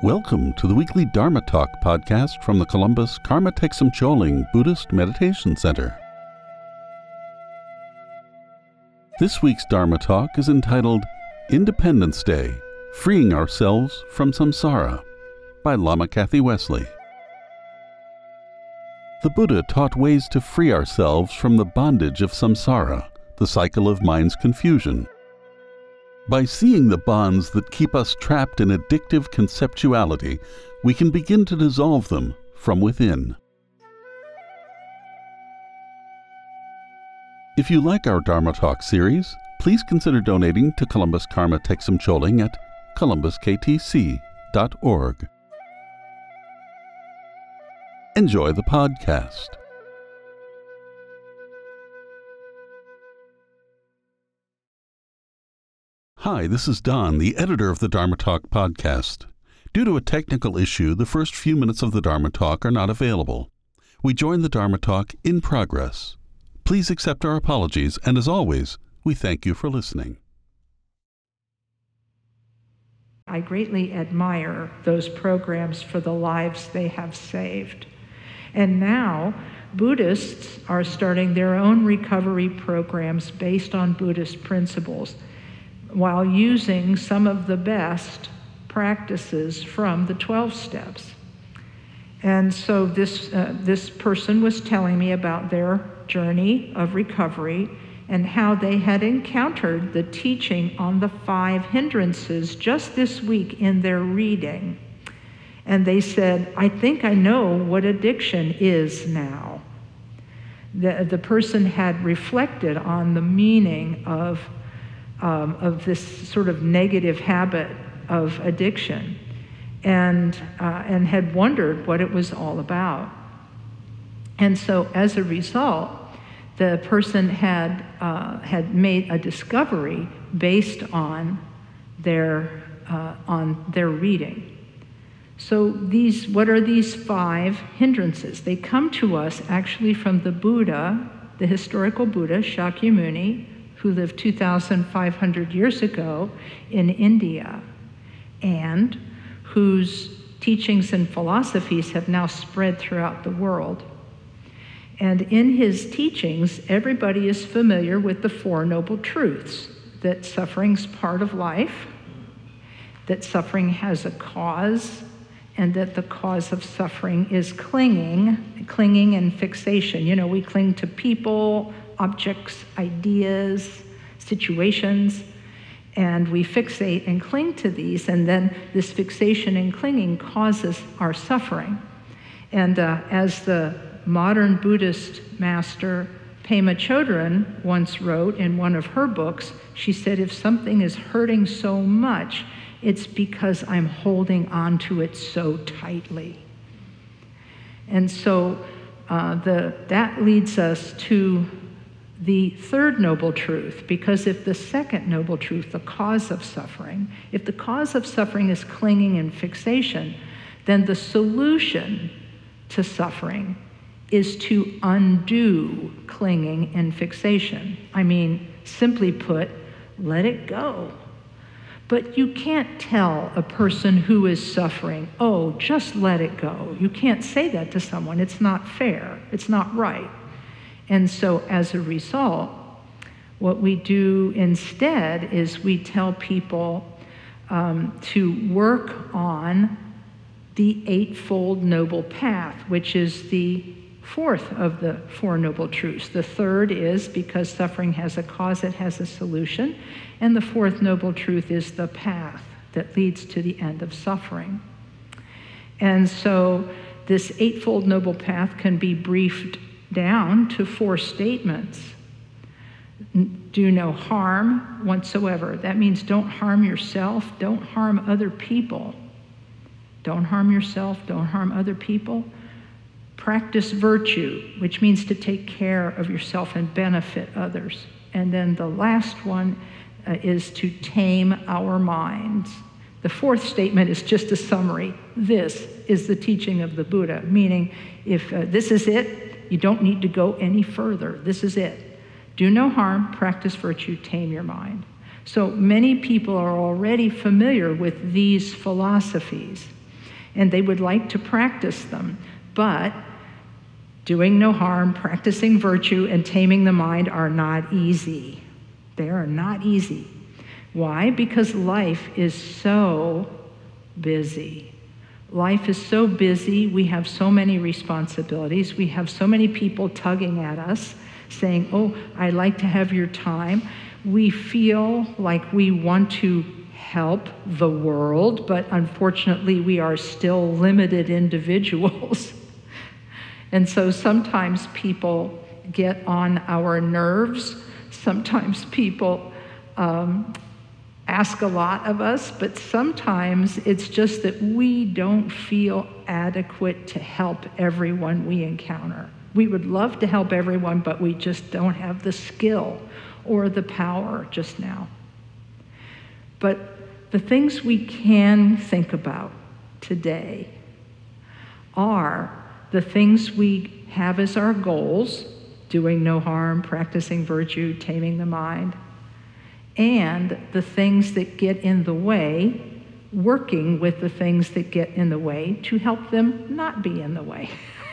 Welcome to the weekly Dharma Talk podcast from the Columbus Karma Thegsum Choling Buddhist Meditation Center. This week's Dharma Talk is entitled Independence Day, Freeing Ourselves from Samsara by Lama Kathy Wesley. The Buddha taught ways to free ourselves from the bondage of samsara, the cycle of mind's confusion. By seeing the bonds that keep us trapped in addictive conceptuality, we can begin to dissolve them from within. If you like our Dharma Talk series, please consider donating to Columbus Karma Thegsum Choling at columbusktc.org. Enjoy the podcast. Hi, this is Don, the editor of the Dharma Talk podcast. Due to a technical issue, the first few minutes of the Dharma Talk are not available. We join the Dharma Talk in progress. Please accept our apologies, and as always, we thank you for listening. I greatly admire those programs for the lives they have saved. And now, Buddhists are starting their own recovery programs based on Buddhist principles, while using some of the best practices from the 12 steps. And so this person was telling me about their journey of recovery and how they had encountered the teaching on the 5 hindrances just this week in their reading. And they said, I think I know what addiction is now. The person had reflected on the meaning of this sort of negative habit of addiction, and had wondered what it was all about. And so, as a result, the person had made a discovery based on their reading. So what are these 5 hindrances? They come to us actually from the Buddha, the historical Buddha, Shakyamuni, who lived 2,500 years ago in India, and whose teachings and philosophies have now spread throughout the world. And in his teachings, everybody is familiar with the 4 Noble Truths: that suffering's part of life, that suffering has a cause, and that the cause of suffering is clinging and fixation. You know, we cling to people, objects, ideas, situations, and we fixate and cling to these, and then this fixation and clinging causes our suffering. And as the modern Buddhist master Pema Chodron once wrote in one of her books, she said, if something is hurting so much, it's because I'm holding on to it so tightly. And so that leads us to the 3rd Noble Truth, because if the 2nd Noble Truth, the cause of suffering, if the cause of suffering is clinging and fixation, then the solution to suffering is to undo clinging and fixation. I mean, simply put, let it go. But you can't tell a person who is suffering, oh, just let it go. You can't say that to someone. It's not fair. It's not right. And so as a result, what we do instead is we tell people to work on the 8-fold Noble Path, which is the 4th of the 4 Noble Truths. The 3rd is because suffering has a cause, it has a solution. And the 4th Noble Truth is the path that leads to the end of suffering. And so this 8-fold Noble Path can be briefed down to 4 statements. Do no harm whatsoever. That means don't harm yourself, don't harm other people. Don't harm yourself, don't harm other people. Practice virtue, which means to take care of yourself and benefit others. And then the last one is to tame our minds. The 4th statement is just a summary. This is the teaching of the Buddha, meaning if this is it, you don't need to go any further. This is it. Do no harm, practice virtue, tame your mind. So many people are already familiar with these philosophies. and they would like to practice them. But doing no harm, practicing virtue, and taming the mind are not easy. They are not easy. Why? Because life is so busy. Life is so busy. We have so many responsibilities. We have so many people tugging at us, saying, oh, I'd like to have your time. We feel like we want to help the world, but unfortunately we are still limited individuals. And so sometimes people get on our nerves. Sometimes people ask a lot of us, but sometimes it's just that we don't feel adequate to help everyone we encounter. We would love to help everyone, but we just don't have the skill or the power just now. But the things we can think about today are the things we have as our goals: doing no harm, practicing virtue, taming the mind, and the things that get in the way, working with the things that get in the way to help them not be in the way.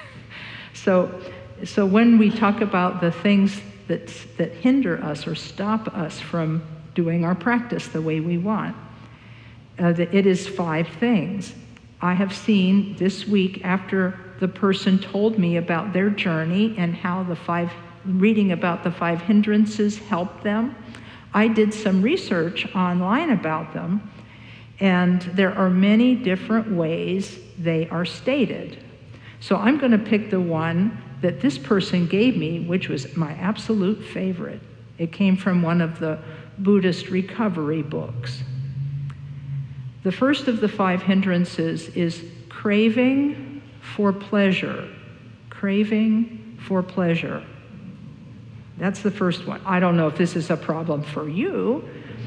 So when we talk about the things that hinder us or stop us from doing our practice the way we want, it is 5 things. I have seen this week, after the person told me about their journey and how reading about the 5 hindrances helped them, I did some research online about them, and there are many different ways they are stated. So I'm going to pick the one that this person gave me, which was my absolute favorite. It came from one of the Buddhist recovery books. The first of the 5 hindrances is craving for pleasure. Craving for pleasure. That's the first one. I don't know if this is a problem for you.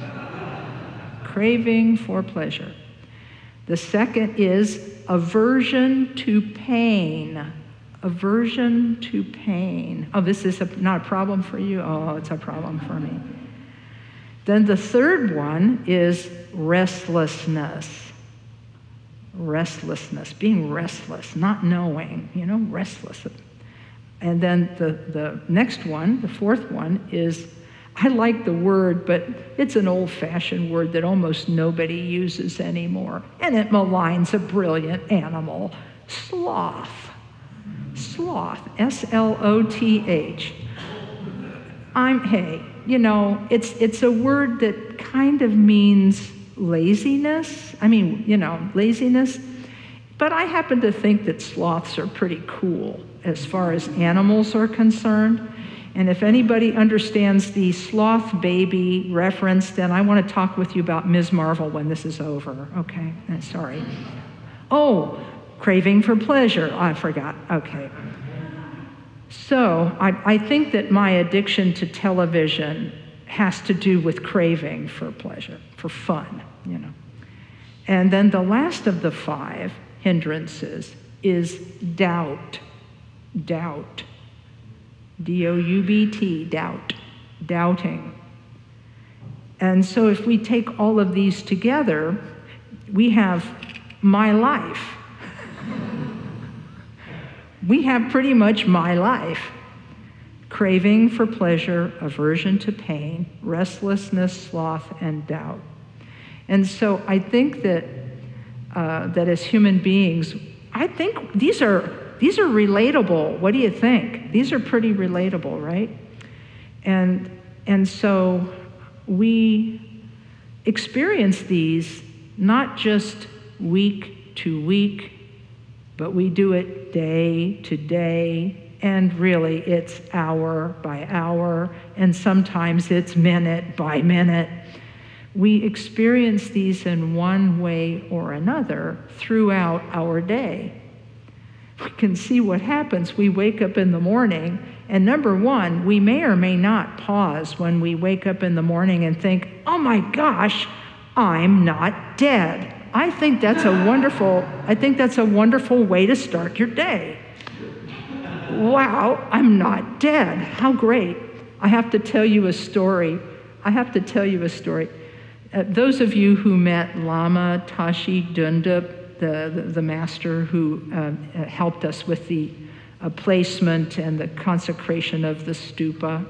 Craving for pleasure. The second is aversion to pain. Aversion to pain. Oh, this is not a problem for you? Oh, it's a problem for me. Then the third one is restlessness. Restlessness, being restless, not knowing, restless. And then the next one, the fourth one, is, I like the word, but it's an old-fashioned word that almost nobody uses anymore, and it maligns a brilliant animal: sloth. Sloth, S-L-O-T-H. It's a word that kind of means laziness. Laziness. But I happen to think that sloths are pretty cool as far as animals are concerned. And if anybody understands the sloth baby reference, then I want to talk with you about Ms. Marvel when this is over. Okay, sorry. Oh, craving for pleasure. I forgot. Okay. So I think that my addiction to television has to do with craving for pleasure, for fun, And then the last of the 5 hindrances is doubt. Doubt. D-O-U-B-T, doubt. Doubting. And so if we take all of these together, we have my life. We have pretty much my life. Craving for pleasure, aversion to pain, restlessness, sloth, and doubt. And so I think that as human beings, I think these are relatable. What do you think? These are pretty relatable, right? And so we experience these not just week to week, but we do it day to day, and really it's hour by hour, and sometimes it's minute by minute. We experience these in one way or another throughout our day. We can see what happens. We wake up in the morning, and number one, we may or may not pause when we wake up in the morning and think, oh my gosh, I'm not dead. I think that's a wonderful way to start your day. Wow, I'm not dead. How great. I have to tell you a story. Those of you who met Lama Tashi Dunda the master who helped us with the placement and the consecration of the stupa.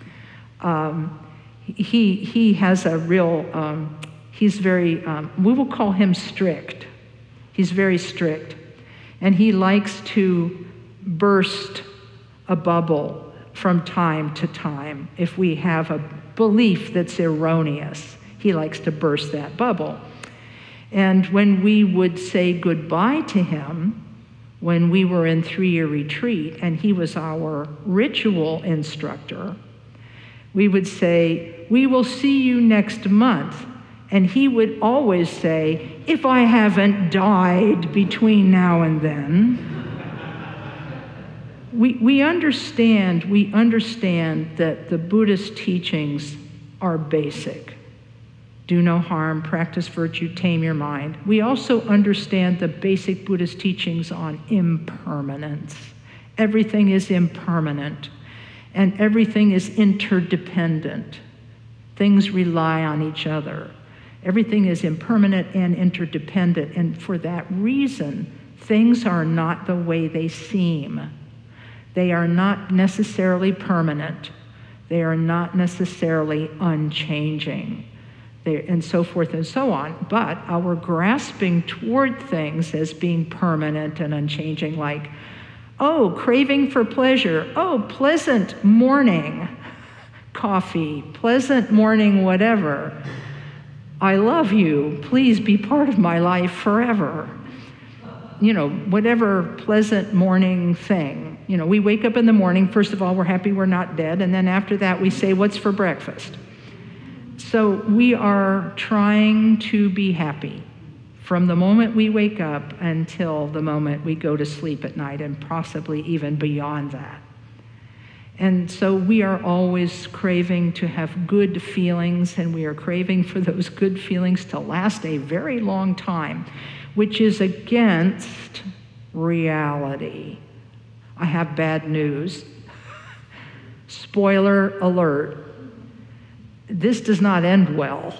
He has a real, he's very, we will call him strict. He's very strict. And he likes to burst a bubble from time to time. If we have a belief that's erroneous, he likes to burst that bubble. And when we would say goodbye to him, when we were in 3-year retreat, and he was our ritual instructor, we would say, "We will see you next month." And he would always say, "If I haven't died between now and then." We understand that the Buddhist teachings are basic. Do no harm, practice virtue, tame your mind. We also understand the basic Buddhist teachings on impermanence. Everything is impermanent, and everything is interdependent. Things rely on each other. Everything is impermanent and interdependent, and for that reason, things are not the way they seem. They are not necessarily permanent. They are not necessarily unchanging, and so forth and so on. But our grasping toward things as being permanent and unchanging, like, oh, craving for pleasure, oh, pleasant morning coffee, pleasant morning whatever, I love you, please be part of my life forever. Whatever pleasant morning thing. We wake up in the morning, first of all, we're happy we're not dead, and then after that we say, what's for breakfast? So we are trying to be happy from the moment we wake up until the moment we go to sleep at night, and possibly even beyond that. And so we are always craving to have good feelings, and we are craving for those good feelings to last a very long time, which is against reality. I have bad news. Spoiler alert. This does not end well.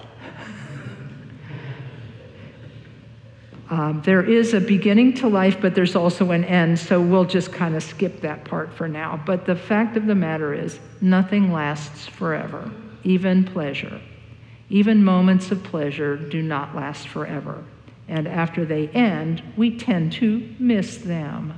There is a beginning to life, but there's also an end, so we'll just kind of skip that part for now. But the fact of the matter is, nothing lasts forever, even pleasure. Even moments of pleasure do not last forever. And after they end, we tend to miss them.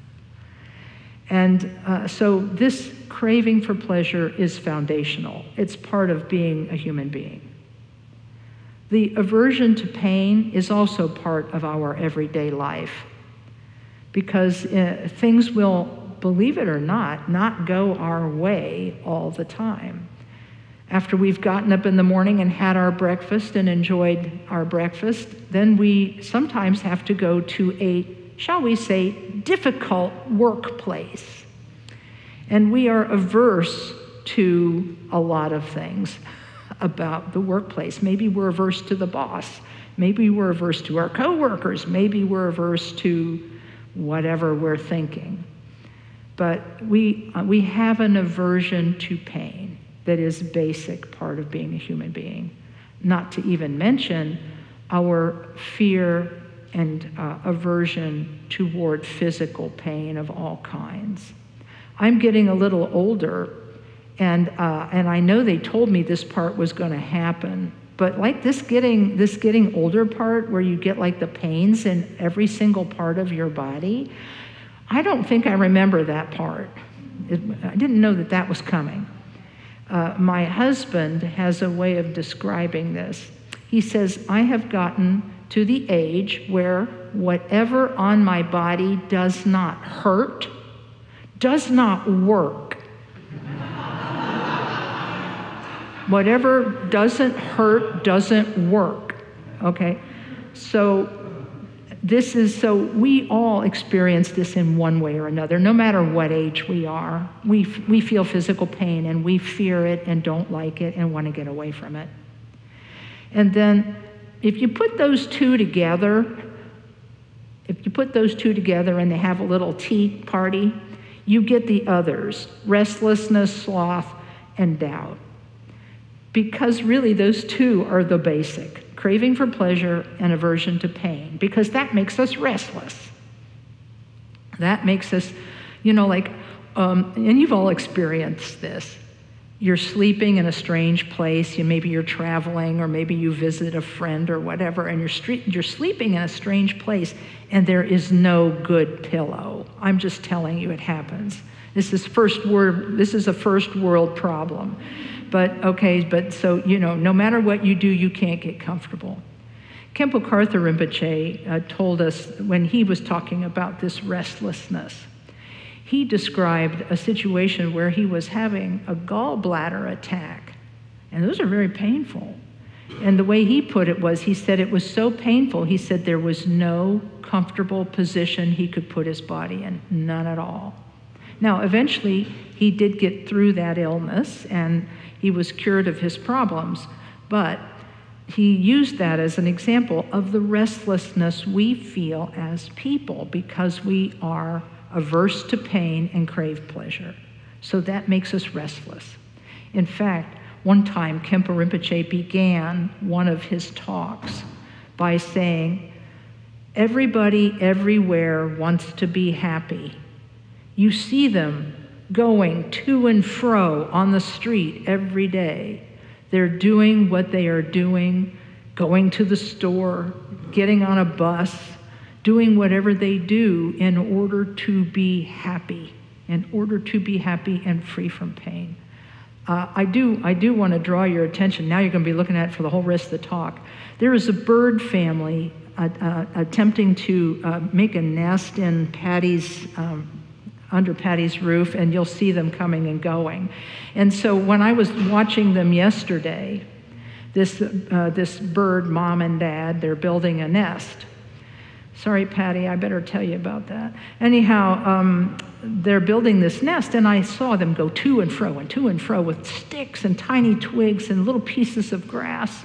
And so this craving for pleasure is foundational. It's part of being a human being. The aversion to pain is also part of our everyday life, because things will, believe it or not go our way all the time. After we've gotten up in the morning and had our breakfast and enjoyed our breakfast, then we sometimes have to go to a, shall we say, difficult workplace. And we are averse to a lot of things about the workplace. Maybe we're averse to the boss. Maybe we're averse to our coworkers. Maybe we're averse to whatever we're thinking. But we have an aversion to pain that is a basic part of being a human being. Not to even mention our fear and aversion toward physical pain of all kinds. I'm getting a little older, and I know they told me this part was going to happen, but like this getting older part where you get like the pains in every single part of your body, I don't think I remember that part. I didn't know that was coming. My husband has a way of describing this. He says, I have gotten to the age where whatever on my body does not hurt, does not work. Whatever doesn't hurt doesn't work, okay? So we all experience this in one way or another, no matter what age we are. We feel physical pain, and we fear it and don't like it and want to get away from it. And then if you put those two together, and they have a little tea party, you get the others: restlessness, sloth, and doubt. Because really those two are the basic. craving for pleasure and aversion to pain, because that makes us restless. That makes us, and you've all experienced this. You're sleeping in a strange place, maybe you're traveling, or maybe you visit a friend or whatever, and you're sleeping in a strange place, and there is no good pillow. I'm just telling you, it happens. This is a first world problem. But so, no matter what you do, you can't get comfortable. Khenpo Karthar Rinpoche told us when he was talking about this restlessness, he described a situation where he was having a gallbladder attack, and those are very painful. And the way he put it was, he said it was so painful, he said there was no comfortable position he could put his body in, none at all. Now, eventually, he did get through that illness, and he was cured of his problems, but he used that as an example of the restlessness we feel as people because we are averse to pain and crave pleasure. So that makes us restless. In fact, one time Khenpo Rinpoche began one of his talks by saying, everybody everywhere wants to be happy. You see them going to and fro on the street every day. They're doing what they are doing, going to the store, getting on a bus, doing whatever they do in order to be happy, and free from pain. I do want to draw your attention. Now you're going to be looking at it for the whole rest of the talk. There is a bird family attempting to make a nest in under Patty's roof, and you'll see them coming and going. And so when I was watching them yesterday, this bird, mom and dad, they're building a nest. Sorry, Patty, I better tell you about that. Anyhow, they're building this nest, and I saw them go to and fro with sticks and tiny twigs and little pieces of grass.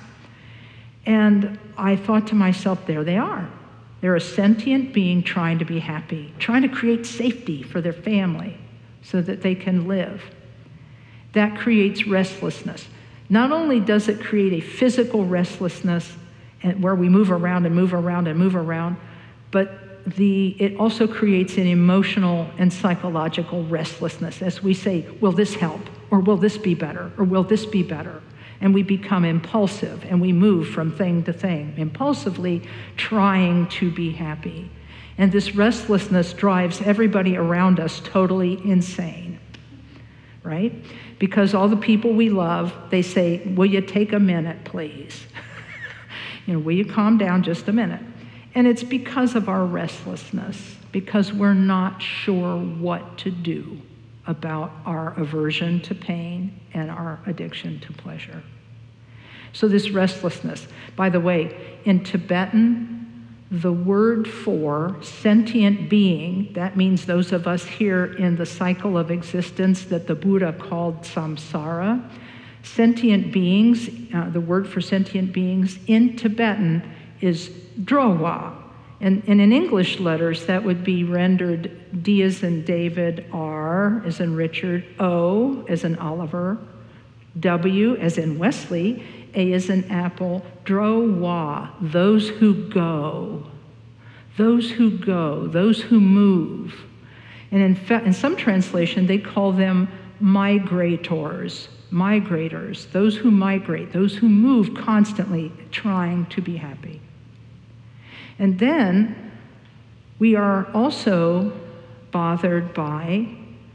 And I thought to myself, there they are. They're a sentient being trying to be happy, trying to create safety for their family so that they can live. That creates restlessness. Not only does it create a physical restlessness where we move around and move around and move around, but it also creates an emotional and psychological restlessness as we say, will this help? Or will this be better? Or will this be better? And we become impulsive, and we move from thing to thing, impulsively trying to be happy. And this restlessness drives everybody around us totally insane, right? Because all the people we love, they say, will you take a minute, please? Will you calm down just a minute? And it's because of our restlessness, because we're not sure what to do about our aversion to pain and our addiction to pleasure. So this restlessness, by the way, in Tibetan, the word for sentient being, that means those of us here in the cycle of existence that the Buddha called samsara, sentient beings, the word for sentient beings in Tibetan is drowa. And in English letters, that would be rendered D as in David, R as in Richard, O as in Oliver, W as in Wesley, A as in Apple, drowa, those who go, those who move. And in fact, in some translation, they call them migrators, those who migrate, those who move constantly trying to be happy. And then we are also bothered by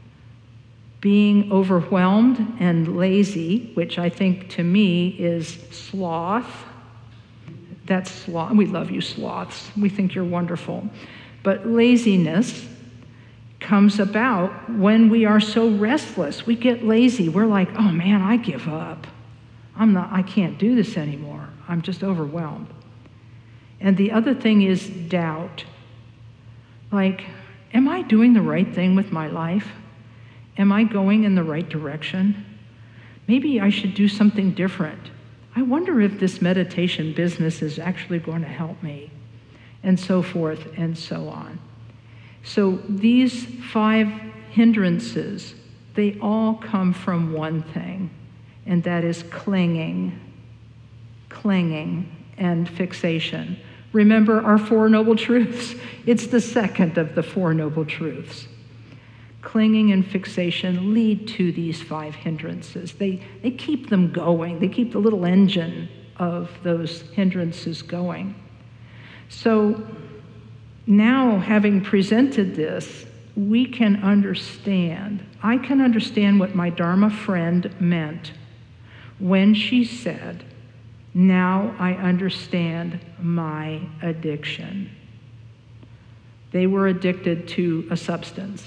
being overwhelmed and lazy, which I think to me is sloth. That's sloth. We love you, sloths. We think you're wonderful. But laziness comes about when we are so restless. We get lazy. We're like, oh man, I give up. I can't do this anymore. I'm just overwhelmed. And the other thing is doubt. Like, am I doing the right thing with my life? Am I going in the right direction? Maybe I should do something different. I wonder if this meditation business is actually going to help me, and so forth and so on. So these 5 hindrances, they all come from one thing, and that is clinging. and fixation. Remember our Four Noble Truths? It's the second of the Four Noble Truths. Clinging and fixation lead to these 5 hindrances. They keep them going. They keep the little engine of those hindrances going. So now, having presented this, we can understand, I can understand what my Dharma friend meant when she said, "Now I understand my addiction." They were addicted to a substance.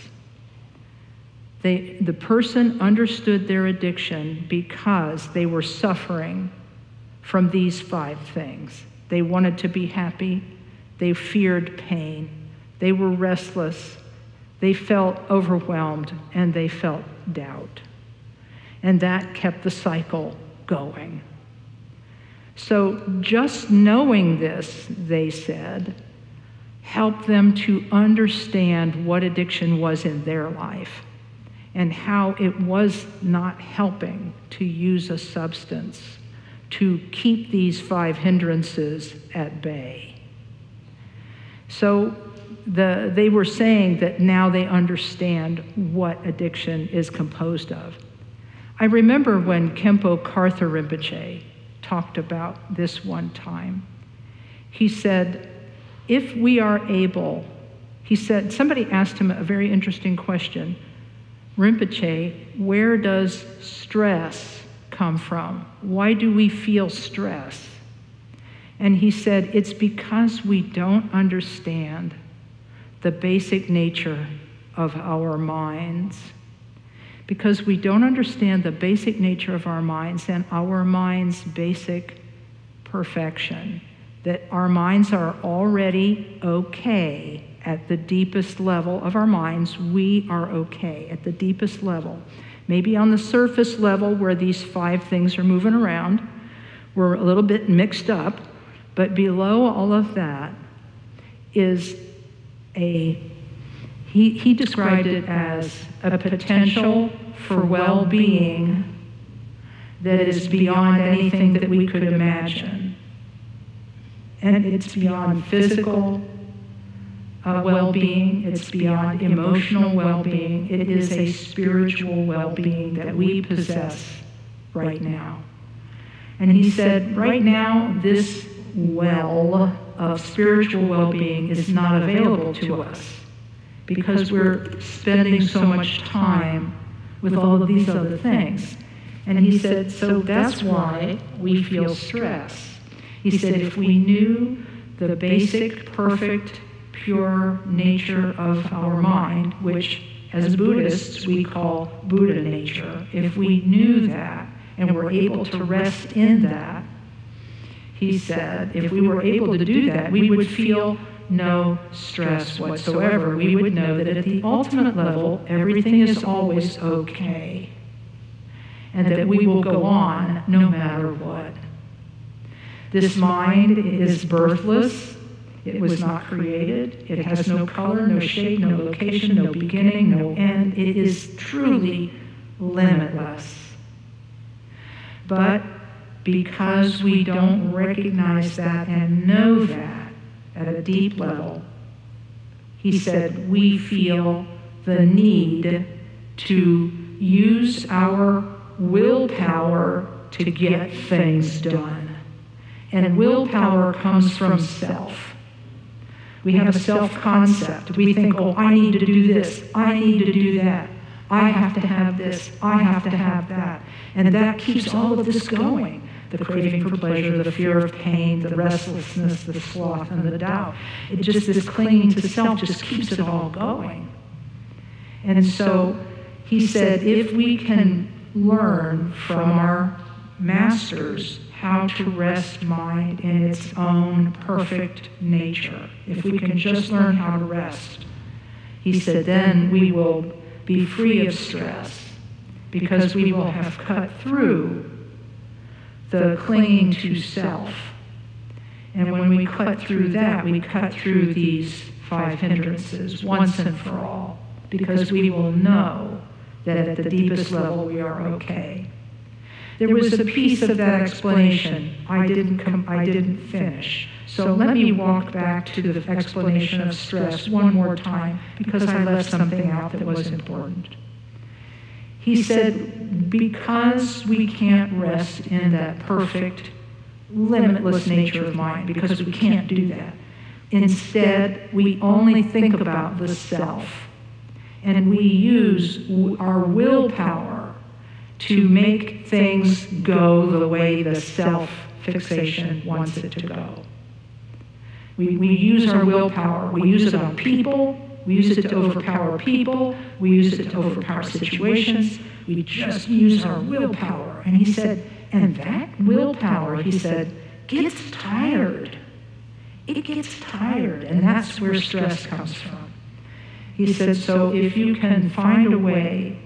The person understood their addiction because they were suffering from these 5 things. They wanted to be happy. They feared pain. They were restless. They felt overwhelmed, and they felt doubt. And that kept the cycle going. So just knowing this, they said, helped them to understand what addiction was in their life and how it was not helping to use a substance to keep these 5 hindrances at bay. So they were saying that now they understand what addiction is composed of. I remember when Khenpo Karthar Rinpoche talked about this one time. He said, if we are able, he said, somebody asked him a very interesting question. Rinpoche, where does stress come from? Why do we feel stress? And he said, it's because we don't understand the basic nature of our minds. Because we don't understand the basic nature of our minds and our minds' basic perfection. That our minds are already okay at the deepest level of our minds. We are okay at the deepest level. Maybe on the surface level where these 5 things are moving around, we're a little bit mixed up, but below all of that is he described it as a potential for well-being that is beyond anything that we could imagine. And it's beyond physical well-being, it's beyond emotional well-being, it is a spiritual well-being that we possess right now. And he said, right now, this well of spiritual well-being is not available to us because we're spending so much time with all of these other things. And he said, so that's why we feel stress. He said, if we knew the basic, perfect, pure nature of our mind, which as Buddhists we call Buddha nature, if we knew that and were able to rest in that, he said, if we were able to do that, we would feel no stress whatsoever. We would know that at the ultimate level, everything is always okay, and that we will go on no matter what. This mind is birthless. It was not created. It has no color, no shape, no location, no beginning, no end. It is truly limitless. But because we don't recognize that and know that at a deep level, he said, we feel the need to use our willpower to get things done. And willpower comes from self. We have a self-concept. We think, oh, I need to do this, I need to do that, I have to have this, I have to have that. And that keeps all of this going. The craving for pleasure, the fear of pain, the restlessness, the sloth, and the doubt. It just, this clinging to self just keeps it all going. And so he said, if we can learn from our masters how to rest mind in its own perfect nature, if we can just learn how to rest, he said, then we will be free of stress because we will have cut through the clinging to self. And when we cut through that, we cut through these 5 hindrances once and for all, because we will know that at the deepest level we are okay. There was a piece of that explanation I didn't finish. So let me walk back to the explanation of stress one more time, because I left something out that was important. He said, because we can't rest in that perfect, limitless nature of mind, because we can't do that. Instead, we only think about the self, and we use our willpower to make things go the way the self-fixation wants it to go. We use our willpower. We use it on people. We use it to overpower people. We use it to overpower situations. We just use our willpower. And he said, and that willpower, he said, gets tired. It gets tired, and that's where stress comes from. He said, so if you can find a way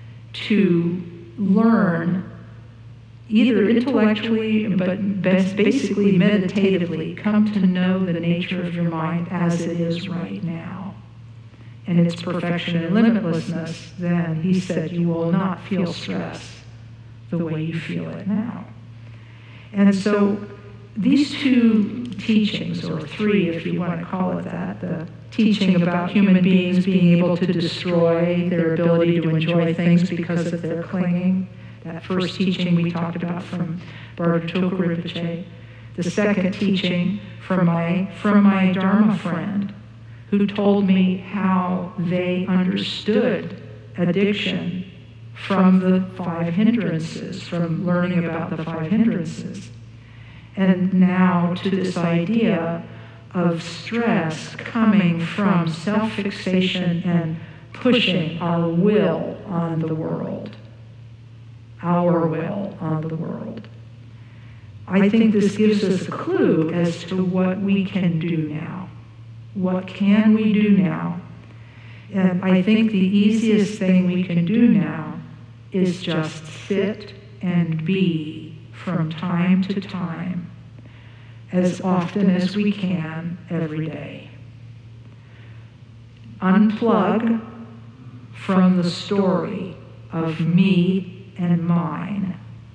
to learn, either intellectually, but basically meditatively, come to know the nature of your mind as it is right now, and its perfection and limitlessness, then he said you will not feel stress the way you feel it now. And so these two teachings, or three if you want to call it that, the teaching about human beings being able to destroy their ability to enjoy things because of their clinging, that first teaching we talked about from Bartoku Rinpoche, the second teaching from my Dharma friend, who told me how they understood addiction from the 5 hindrances, from learning about the 5 hindrances. And now to this idea of stress coming from self-fixation and pushing our will on the world. Our will on the world. I think this gives us a clue as to what we can do now. What can we do now? And I think the easiest thing we can do now is just sit and be from time to time, as often as we can every day. Unplug from the story of me and mine.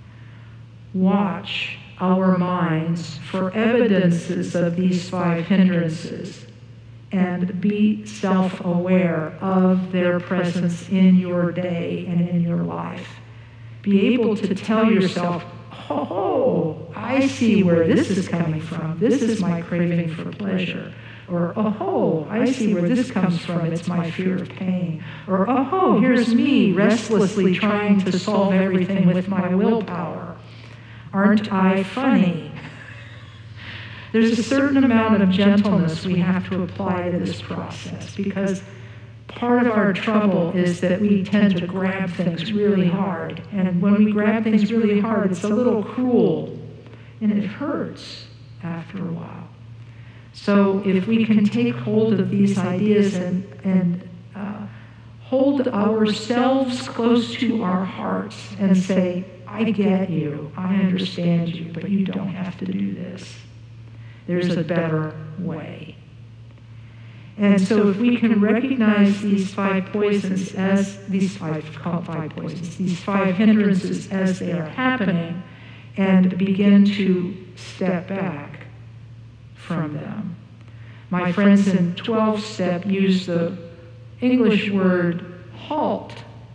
Watch our minds for evidences of these 5 hindrances and be self-aware of their presence in your day and in your life. Be able to tell yourself, oh, I see where this is coming from. This is my craving for pleasure. Or, oh, I see where this comes from. It's my fear of pain. Or, oh, here's me restlessly trying to solve everything with my willpower. Aren't I funny? There's a certain amount of gentleness we have to apply to this process, because part of our trouble is that we tend to grab things really hard. And when we grab things really hard, it's a little cruel, and it hurts after a while. So if we can take hold of these ideas and hold ourselves close to our hearts and say, I get you, I understand you, but you don't have to do this. There's a better way. And so if we can recognize these 5 poisons as these 5 poisons, these 5 hindrances as they are happening, and begin to step back from them. My friends in 12-step use the English word halt,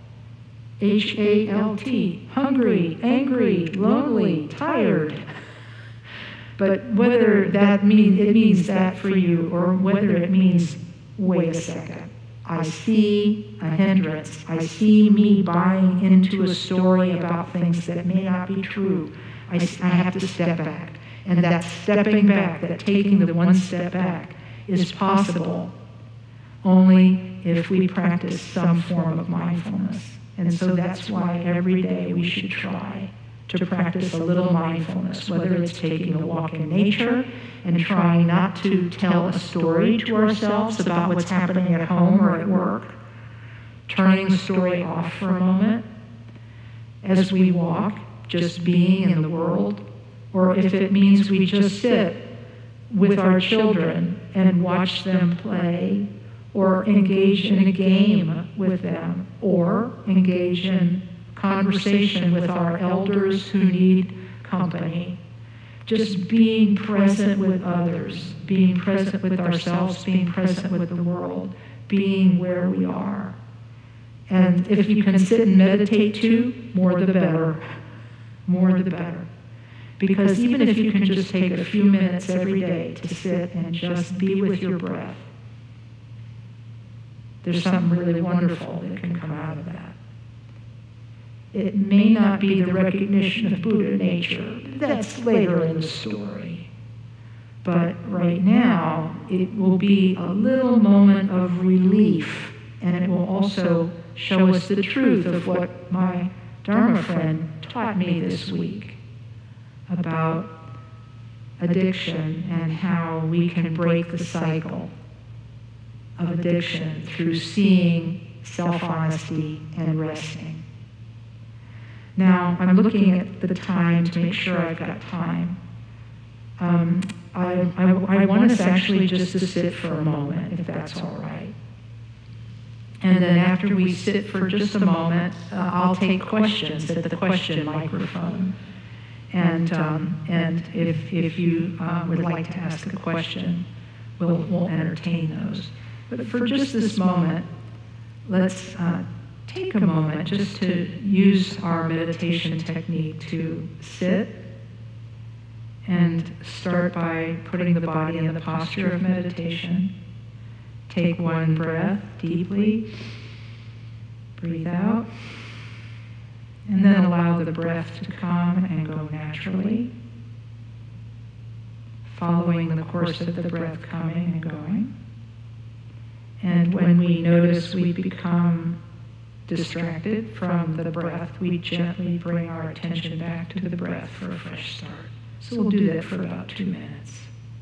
H-A-L-T, hungry, angry, lonely, tired. But whether it means that for you, or whether it means, wait a second, I see a hindrance. I see me buying into a story about things that may not be true. I have to step back. And that stepping back, that taking the one step back, is possible only if we practice some form of mindfulness. And so that's why every day we should try to practice a little mindfulness, whether it's taking a walk in nature and trying not to tell a story to ourselves about what's happening at home or at work, turning the story off for a moment as we walk, just being in the world, or if it means we just sit with our children and watch them play, or engage in a game with them, or engage in conversation with our elders who need company, just being present with others, being present with ourselves, being present with the world, being where we are. And if you can sit and meditate too, more the better. More the better. Because even if you can just take a few minutes every day to sit and just be with your breath, there's something really wonderful that can come out of that. It may not be the recognition of Buddha nature. That's later in the story. But right now, it will be a little moment of relief, and it will also show us the truth of what my Dharma friend taught me this week about addiction and how we can break the cycle of addiction through seeing self-honesty and resting. Now, I'm looking at the time to make sure I've got time. I want us actually just to sit for a moment, if that's all right. And then after we sit for just a moment, I'll take questions at the question microphone. And if you would like to ask a question, we'll entertain those. But for just this moment, let's take a moment just to use our meditation technique to sit and start by putting the body in the posture of meditation. Take one breath deeply, breathe out, and then allow the breath to come and go naturally, following the course of the breath coming and going. And when we notice we become distracted from the breath, we gently bring our attention back to the breath for a fresh start. So we'll do that for about 2 minutes.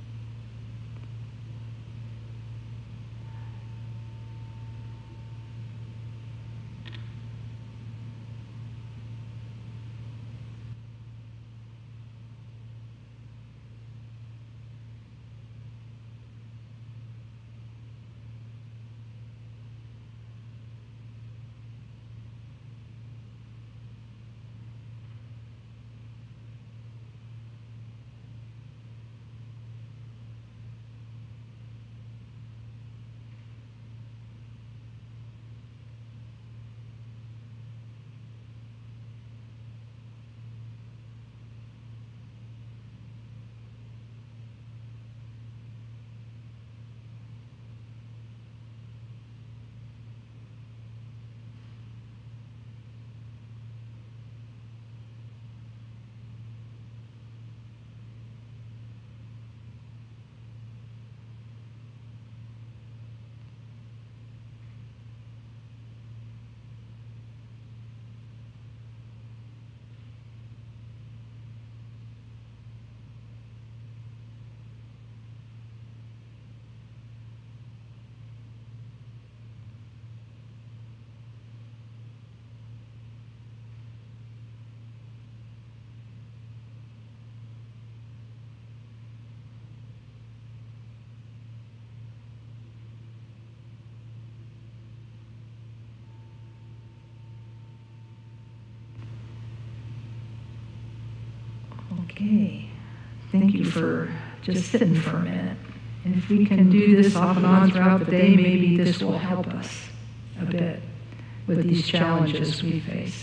Okay, thank you for just sitting for a minute. And if we can do this off and on throughout the day, maybe this will help us a bit with these challenges we face.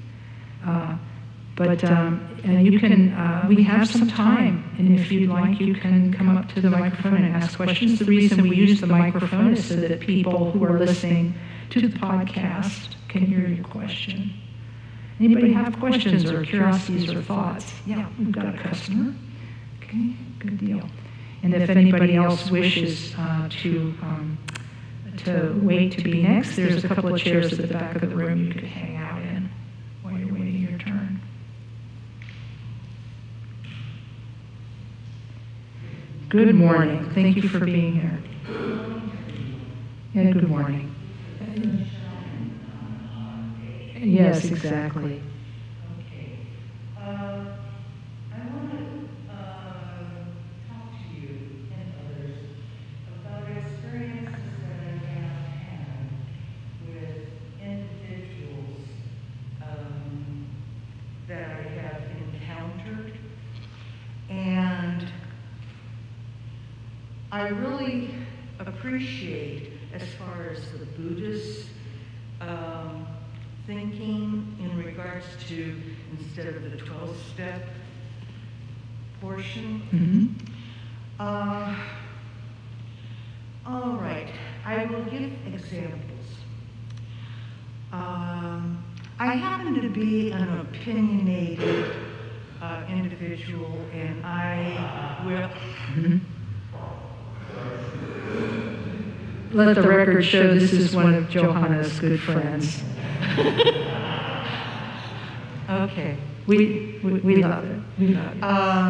And you can, we have some time, and if you'd like, you can come up to the microphone and ask questions. The reason we use the microphone is so that people who are listening to the podcast can hear your question. Anybody have questions or curiosities or thoughts? Yeah, we've got a customer. Okay, good deal. And if anybody else wishes to wait to be next, there's a couple of chairs at the back of the room you could hang out in while you're waiting your turn. Good morning. Thank you for being here. Yeah, good morning. Yes, exactly. Okay. I want to talk to you and others about experiences that I have had with individuals I really appreciate, as far as the Buddhist thinking in regards to, instead of the 12-step portion. All right, I will give examples. I happen to be an opinionated individual, and I will... Let the record show this is one of Johanna's good friends. Okay. We love it. We love it.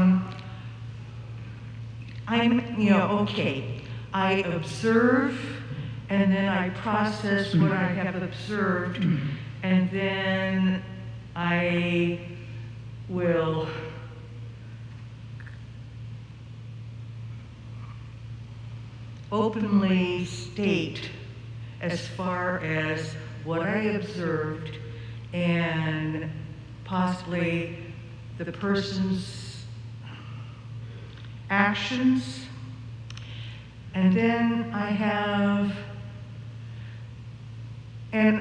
Okay. I observe, and then I process what I have observed, and then I will openly state as far as what I observed and possibly the person's actions. And then I have, and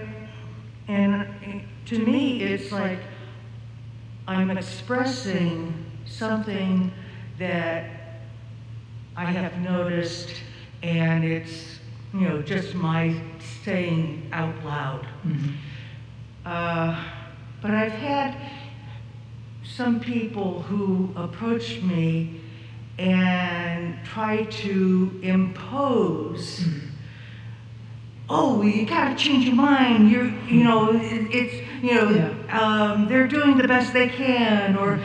to me it's like I'm expressing something that I have noticed, and it's, just my saying out loud. But I've had some people who approach me and try to impose, oh, you gotta change your mind, they're doing the best they can, or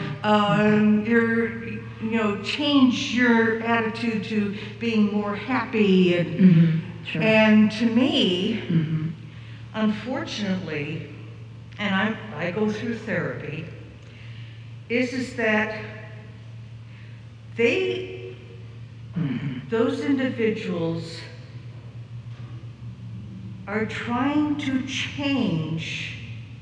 change your attitude to being more happy. And, Sure. and to me, unfortunately, and I go through therapy, is that those individuals are trying to change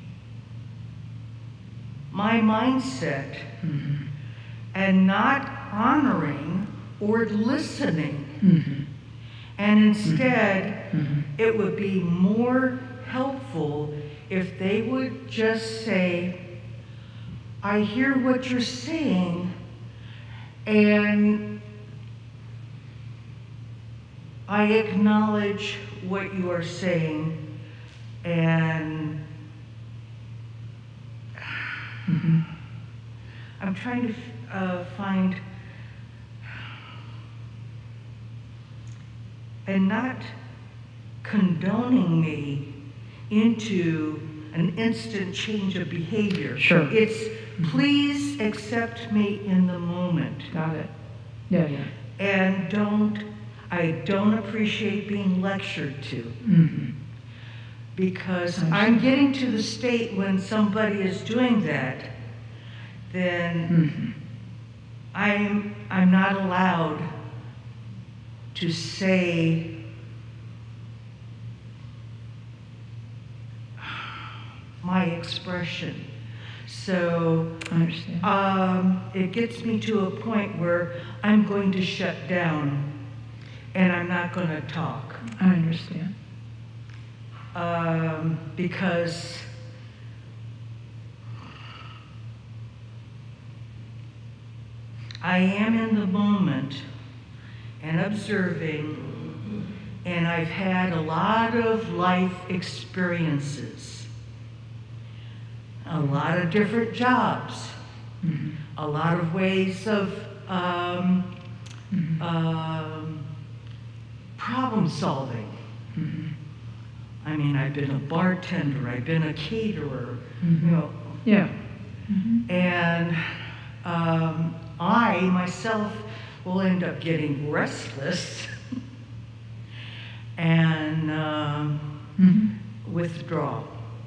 my mindset and not honoring or listening. And instead, it would be more helpful if they would just say, I hear what you're saying, and I acknowledge what you are saying, and I'm trying to find, and not condoning me into an instant change of behavior. Sure. It's please accept me in the moment. Got it. Yeah. And I don't appreciate being lectured to. Because I'm getting to the state when somebody is doing that, then I'm not allowed to say my expression. So I understand. it gets me to a point where I'm going to shut down and I'm not going to talk. I understand. Because I am in the moment and observing, and I've had a lot of life experiences, a lot of different jobs, a lot of ways of problem solving. I mean, I've been a bartender, I've been a caterer, Yeah. and I myself will end up getting restless and withdraw.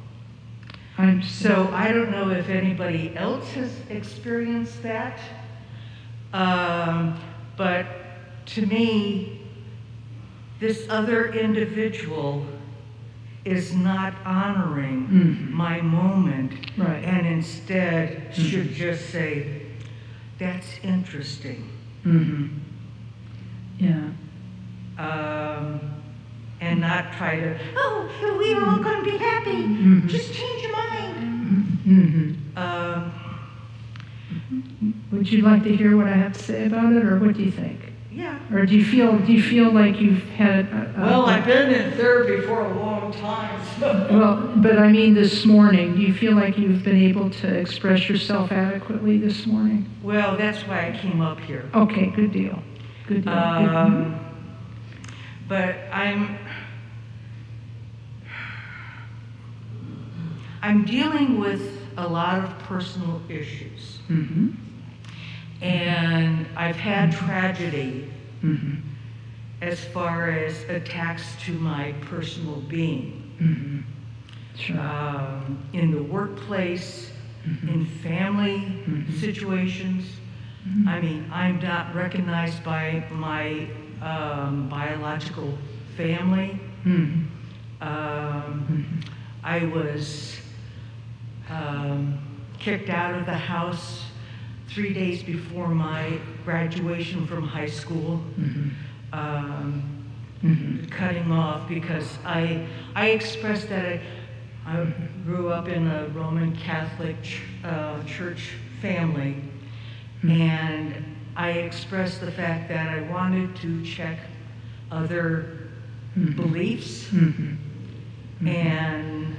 So I don't know if anybody else has experienced that, but to me, this other individual is not honoring my moment, Right. and instead should just say, that's interesting. Yeah. And not try to, oh, we're all going to be happy. Just change your mind. Would you like to hear what I have to say about it, or what do you think? Yeah. Or do you feel like you've had? Well, I've been in therapy for a long time. So. Well, but I mean this morning, do you feel like you've been able to express yourself adequately this morning? Well, that's why I came up here. Okay, good deal. Good deal. But I'm dealing with a lot of personal issues. And I've had tragedy as far as attacks to my personal being. Sure. In the workplace, in family situations. I mean, I'm not recognized by my biological family. I was kicked out of the house 3 days before my graduation from high school, cutting off because I expressed that I grew up in a Roman Catholic church family, and I expressed the fact that I wanted to check other beliefs, and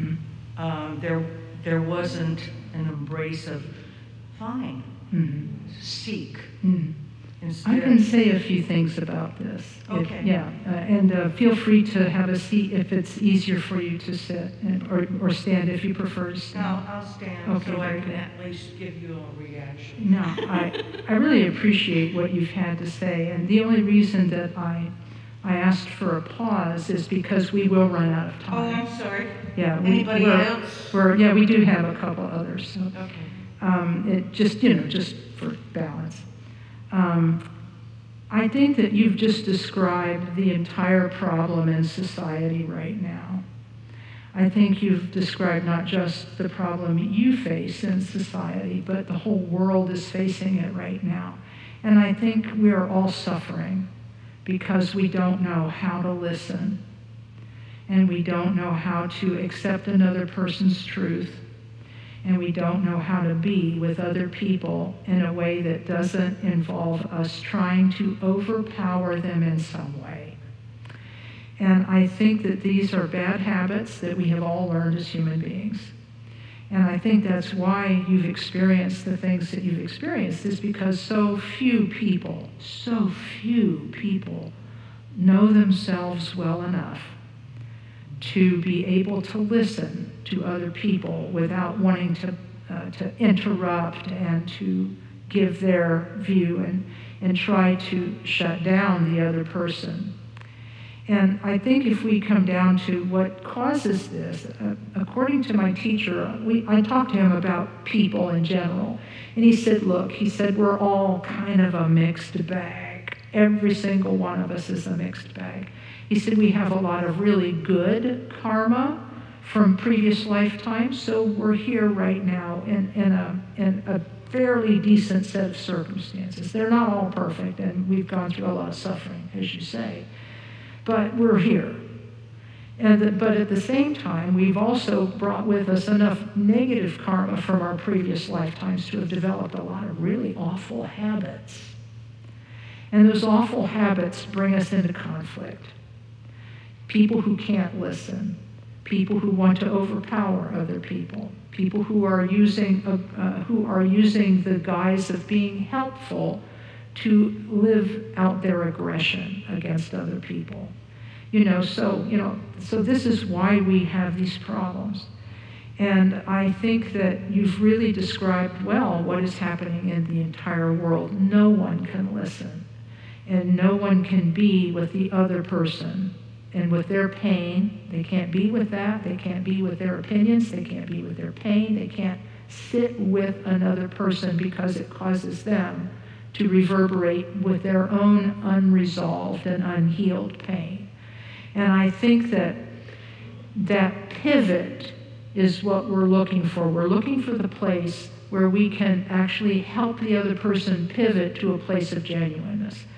there wasn't an embrace of fine, seek. I can say a few things about this. Okay. And feel free to have a seat if it's easier for you to sit, or stand if you prefer to stand. No, I'll stand, Okay, so I very can good. at least give you a reaction. No, I really appreciate what you've had to say, and the only reason that I asked for a pause is because we will run out of Oh, time. I'm sorry. Yeah, Anybody else? We do have a couple others. So. Okay. It just, just for balance. I think that you've just described the entire problem in society right now. I think you've described not just the problem you face in society, but the whole world is facing it right now. And I think we are all suffering because we don't know how to listen, and we don't know how to accept another person's truth, and we don't know how to be with other people in a way that doesn't involve us trying to overpower them in some way. And I think that these are bad habits that we have all learned as human beings. And I think that's why you've experienced the things that you've experienced, is because so few people know themselves well enough to be able to listen to other people without wanting to interrupt and to give their view and try to shut down the other person. And I think if we come down to what causes this, according to my teacher, I talked to him about people in general, and he said, we're all kind of a mixed bag. Every single one of us is a mixed bag. He said we have a lot of really good karma from previous lifetimes, so we're here right now in a fairly decent set of circumstances. They're not all perfect, and we've gone through a lot of suffering, as you say. But we're here. But at the same time, we've also brought with us enough negative karma from our previous lifetimes to have developed a lot of really awful habits. And those awful habits bring us into conflict. People who can't listen, people who want to overpower other people, people who are using the guise of being helpful to live out their aggression against other people. So this is why we have these problems. And I think that you've really described well what is happening in the entire world. No one can listen, and no one can be with the other person and with their pain. They can't be with that. They can't be with their opinions. They can't be with their pain. They can't sit with another person because it causes them to reverberate with their own unresolved and unhealed pain. And I think that pivot is what we're looking for. We're looking for the place where we can actually help the other person pivot to a place of genuineness.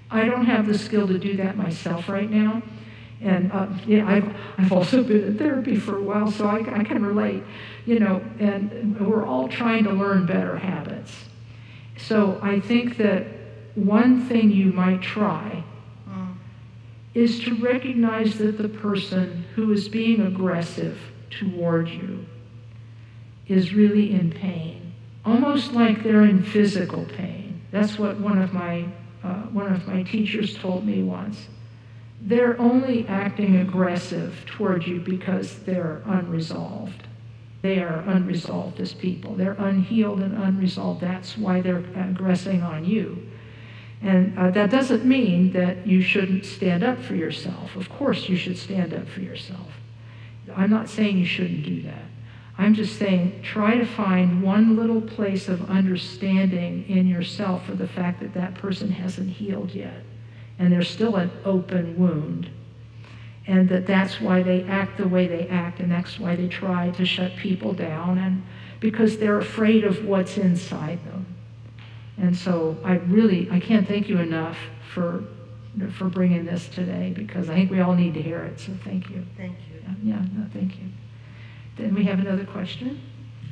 I don't have the skill to do that myself right now. And I've also been in therapy for a while, so I can relate, and we're all trying to learn better habits. So I think that one thing you might try is to recognize that the person who is being aggressive toward you is really in pain, almost like they're in physical pain. That's what one of my teachers told me once. They're only acting aggressive toward you because they're unresolved. They are unresolved as people. They're unhealed and unresolved. That's why they're aggressing on you. And that doesn't mean that you shouldn't stand up for yourself. Of course you should stand up for yourself. I'm not saying you shouldn't do that. I'm just saying try to find one little place of understanding in yourself for the fact that that person hasn't healed yet. And there's still an open wound. And that's why they act the way they act, and that's why they try to shut people down, and because they're afraid of what's inside them. And so I can't thank you enough for bringing this today, because I think we all need to hear it, so thank you. Thank you. Yeah, no, thank you. Then we have another question.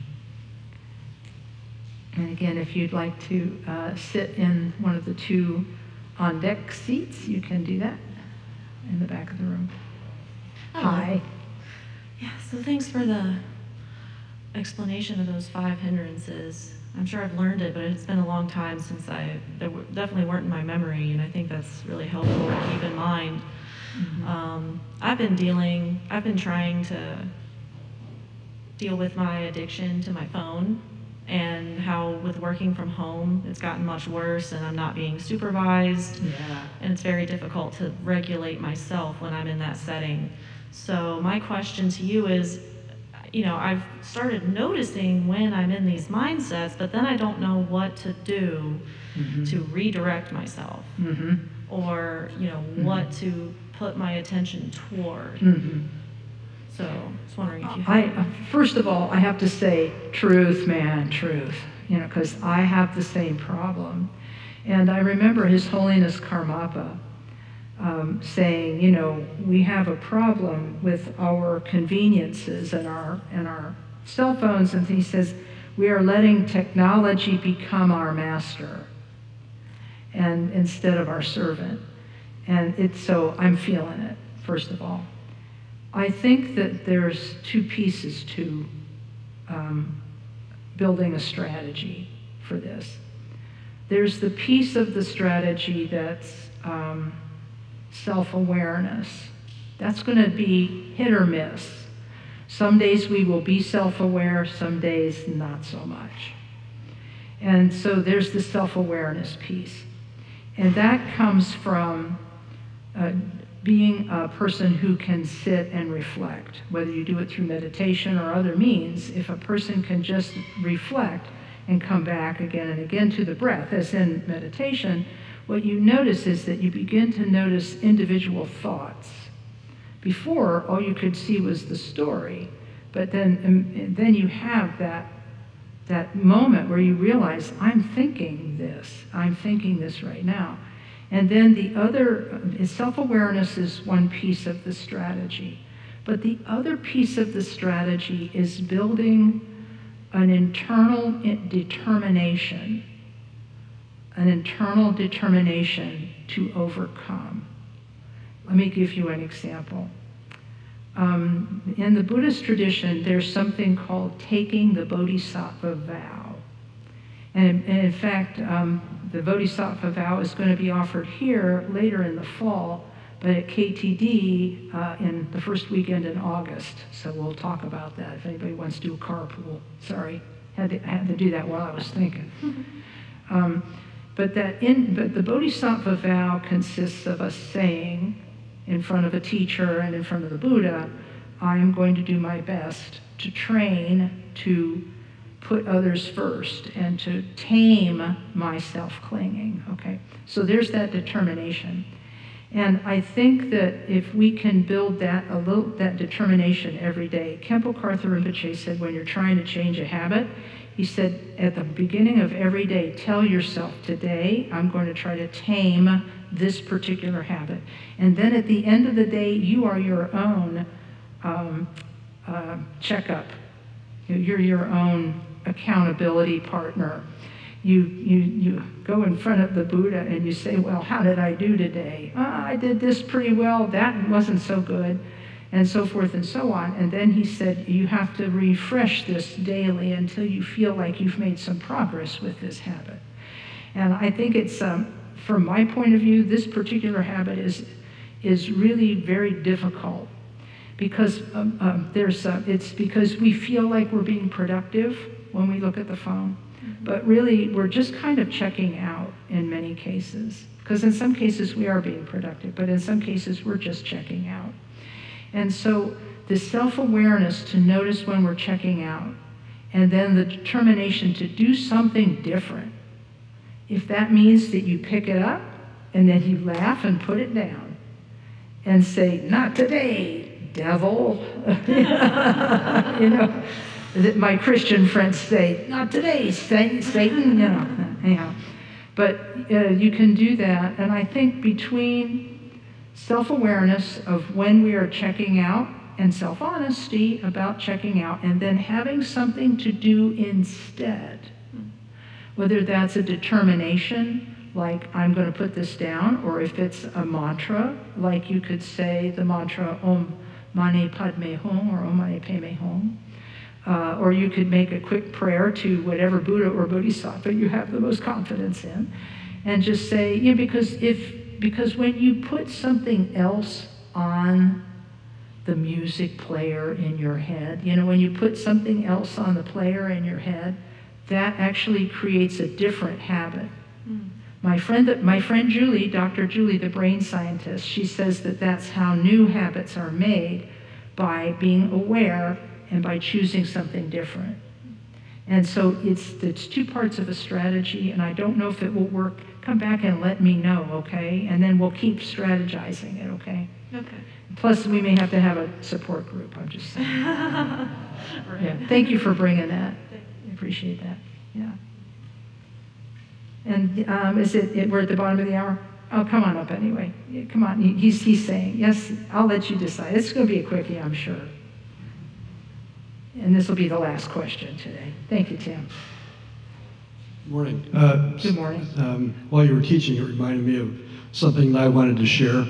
And again, if you'd like to sit in one of the two on deck seats, you can do that in the back of the room. Hi. Yeah, so thanks for the explanation of those 5 hindrances. I'm sure I've learned it, but it's been a long time since they definitely weren't in my memory, and I think that's really helpful to keep in mind. Mm-hmm. I've been trying to deal with my addiction to my phone, and how with working from home, it's gotten much worse, and I'm not being supervised. Yeah. And it's very difficult to regulate myself when I'm in that setting. So my question to you is, I've started noticing when I'm in these mindsets, but then I don't know what to do to redirect myself, or, what to put my attention toward. So I was wondering if you first of all, I have to say, truth, man, truth, because I have the same problem. And I remember His Holiness Karmapa saying, we have a problem with our conveniences and our cell phones, and he says, we are letting technology become our master, and instead of our servant. And so I'm feeling it, first of all. I think that there's 2 pieces to building a strategy for this. There's the piece of the strategy that's self-awareness. That's going to be hit or miss. Some days we will be self-aware, some days not so much. And so there's the self-awareness piece. And that comes from being a person who can sit and reflect, whether you do it through meditation or other means. If a person can just reflect and come back again and again to the breath, as in meditation, what you notice is that you begin to notice individual thoughts. Before, all you could see was the story, but then you have that moment where you realize, I'm thinking this right now. And then the other, self-awareness is one piece of the strategy. But the other piece of the strategy is building an internal determination to overcome. Let me give you an example. In the Buddhist tradition, there's something called taking the Bodhisattva vow. And in fact, the Bodhisattva vow is going to be offered here later in the fall, but at KTD in the first weekend in August. So we'll talk about that if anybody wants to do a carpool. Sorry, had to do that while I was thinking. But the Bodhisattva vow consists of us saying in front of a teacher and in front of the Buddha, I am going to do my best to train to put others first and to tame my self-clinging, okay? So there's that determination. And I think that if we can build that determination every day, Khenpo Karthar Rinpoche said when you're trying to change a habit, he said at the beginning of every day, tell yourself, today I'm going to try to tame this particular habit. And then at the end of the day, you are your own checkup. You're your own accountability partner. You go in front of the Buddha and you say, well, how did I do today? I did this pretty well, that wasn't so good, and so forth and so on. And then he said, you have to refresh this daily until you feel like you've made some progress with this habit. And I think it's, from my point of view, this particular habit is really very difficult because it's because we feel like we're being productive when we look at the phone. But really, we're just kind of checking out in many cases. Because in some cases, we are being productive, but in some cases, we're just checking out. And so the self-awareness to notice when we're checking out, and then the determination to do something different. If that means that you pick it up, and then you laugh and put it down, and say, not today, devil. You know, that my Christian friends say, not today, Satan, you know. Anyhow. But you can do that, and I think between self-awareness of when we are checking out and self-honesty about checking out, and then having something to do instead, whether that's a determination, like I'm going to put this down, or if it's a mantra, like you could say the mantra Om Mani Padme Hum or Om Mani Padme Hum. Or you could make a quick prayer to whatever Buddha or Bodhisattva you have the most confidence in, and just say, you know, because when you put something else on the music player in your head, you know, when you put something else on the player in your head, that actually creates a different habit. My friend Julie, Dr. Julie, the brain scientist, she says that that's how new habits are made, by being aware and by choosing something different. And so it's two parts of a strategy, and I don't know if it will work. Come back and let me know, okay? And then we'll keep strategizing it, okay? Okay. Plus, we may have to have a support group, I'm just saying. Right. Yeah. Thank you for bringing that. I appreciate that, yeah. And we're at the bottom of the hour? Oh, come on up anyway. Yeah, come on, he's saying, yes, I'll let you decide. It's gonna be a quickie, I'm sure. And this will be the last question today. Thank you, Tim. Good morning. Good morning. While you were teaching, it reminded me of something that I wanted to share.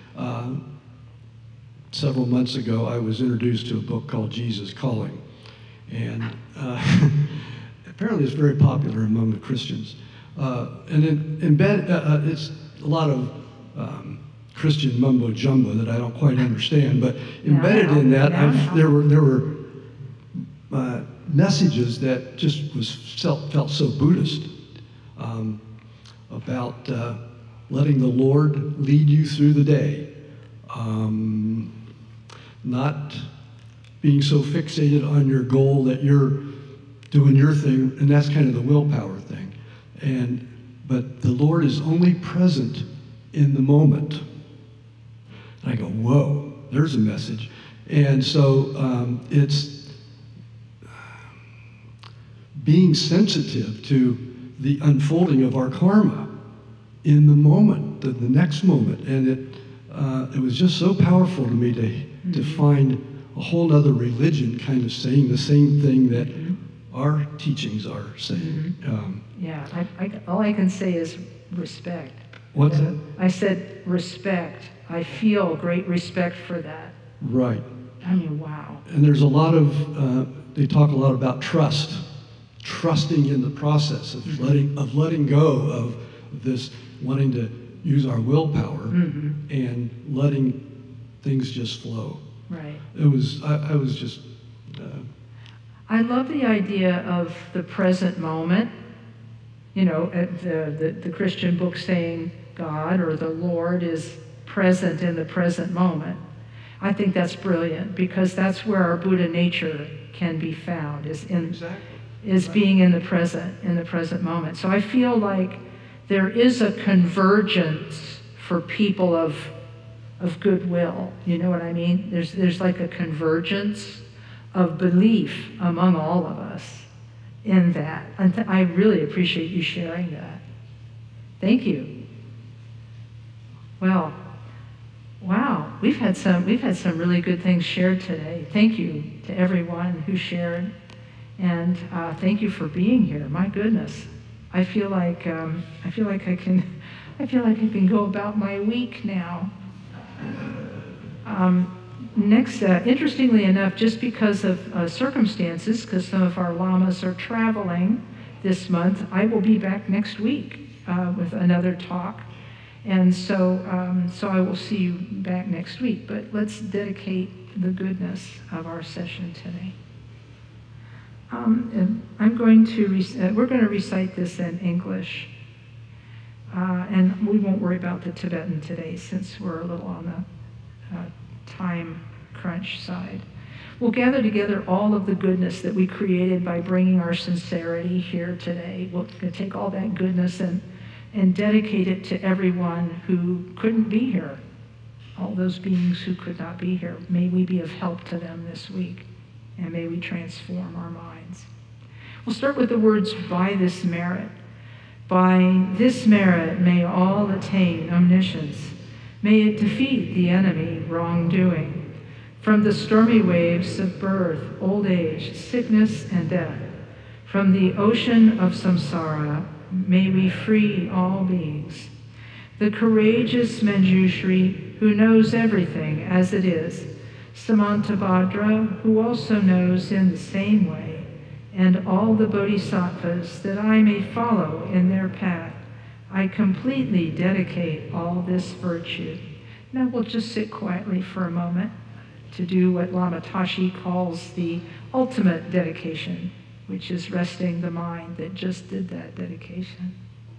Several months ago, I was introduced to a book called Jesus Calling. And apparently it's very popular among the Christians. And it's a lot of Christian mumbo jumbo that I don't quite understand, but embedded in that, there were messages that just felt so Buddhist, about letting the Lord lead you through the day, not being so fixated on your goal that you're doing your thing, and that's kind of the willpower thing. But the Lord is only present in the moment. And I go, whoa, there's a message. And so it's being sensitive to the unfolding of our karma in the moment, the next moment. And it was just so powerful to me to find a whole other religion kind of saying the same thing that our teachings are saying. Yeah, all I can say is respect. What's that? I said respect. I feel great respect for that. Right. I mean, wow. And there's a lot of, they talk a lot about trust, trusting in the process of letting go of this wanting to use our willpower and letting things just flow. Right. It was, I was just... I love the idea of the present moment. You know, the Christian book saying God or the Lord is present in the present moment. I think that's brilliant, because that's where our Buddha nature can be found, is being in the present moment. So I feel like there is a convergence for people of goodwill. You know what I mean? There's like a convergence of belief among all of us in that. And I really appreciate you sharing that. Thank you. Well, wow, we've had some really good things shared today. Thank you to everyone who shared, and thank you for being here. My goodness, I feel like I can go about my week now. Next, interestingly enough, just because of circumstances, because some of our lamas are traveling this month, I will be back next week with another talk. And so I will see you back next week. But let's dedicate the goodness of our session today. And we're going to recite this in English. And we won't worry about the Tibetan today since we're a little on the time crunch side. We'll gather together all of the goodness that we created by bringing our sincerity here today. We'll take all that goodness and dedicate it to everyone who couldn't be here, all those beings who could not be here. May we be of help to them this week, and may we transform our minds. We'll start with the words, by this merit. By this merit may all attain omniscience. May it defeat the enemy wrongdoing. From the stormy waves of birth, old age, sickness, and death, from the ocean of samsara, may we free all beings. The courageous Manjushri, who knows everything as it is, Samantabhadra, who also knows in the same way, and all the bodhisattvas, that I may follow in their path, I completely dedicate all this virtue. Now we'll just sit quietly for a moment to do what Lama Tashi calls the ultimate dedication, which is resting the mind that just did that dedication.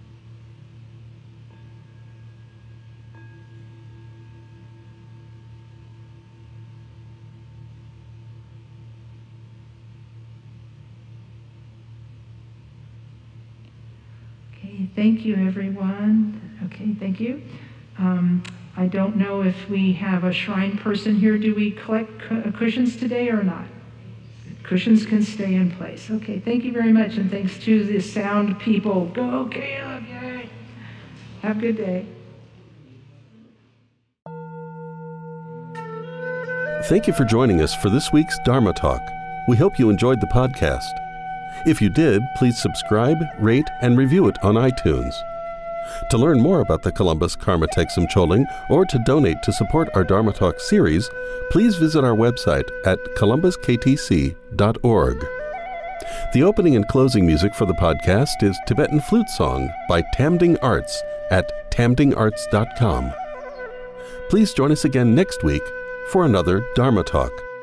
Okay, thank you, everyone. Okay, thank you. I don't know if we have a shrine person here. Do we collect cushions today or not? Cushions can stay in place. Okay, thank you very much, and thanks to the sound people. Go, Caleb, yay! Have a good day. Thank you for joining us for this week's Dharma Talk. We hope you enjoyed the podcast. If you did, please subscribe, rate, and review it on iTunes. To learn more about the Columbus Karma Thegsum Choling or to donate to support our Dharma Talk series, please visit our website at columbusktc.org. The opening and closing music for the podcast is Tibetan Flute Song by Tamding Arts at tamdingarts.com. Please join us again next week for another Dharma Talk.